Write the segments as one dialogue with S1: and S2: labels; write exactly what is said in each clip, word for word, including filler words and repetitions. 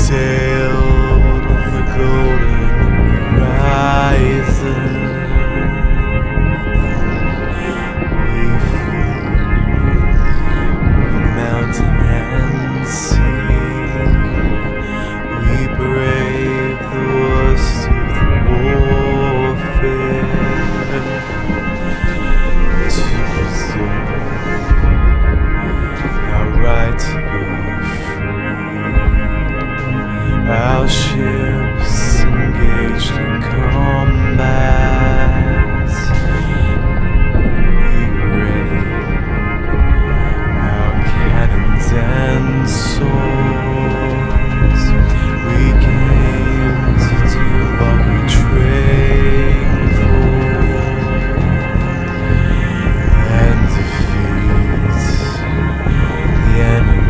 S1: sailed on the golden horizon. We flew over mountain and sea. We braved the worst of the warfare to preserve our right to be free. Our ships engaged in combat. We readied our cannons and swords. We came to do what we trained for and defeat the enemy.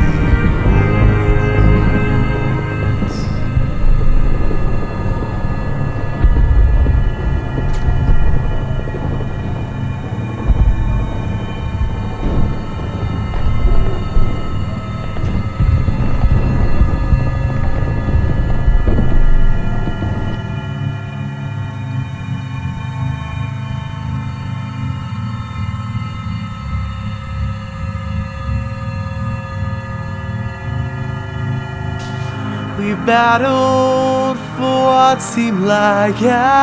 S1: We battled for what seemed like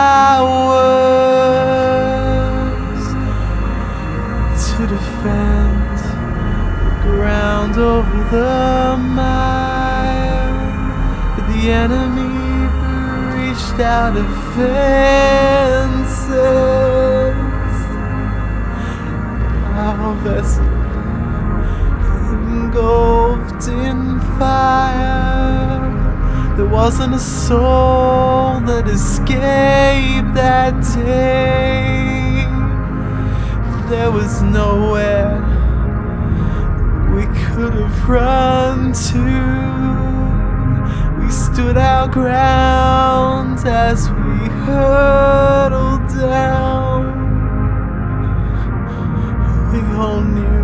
S1: hours to defend the ground over the mile, but the enemy breached our defenses. Our vessel engulfed in fire. There wasn't a soul that escaped that day. There was nowhere we could have run to. We stood our ground as we hurtled down. We all knew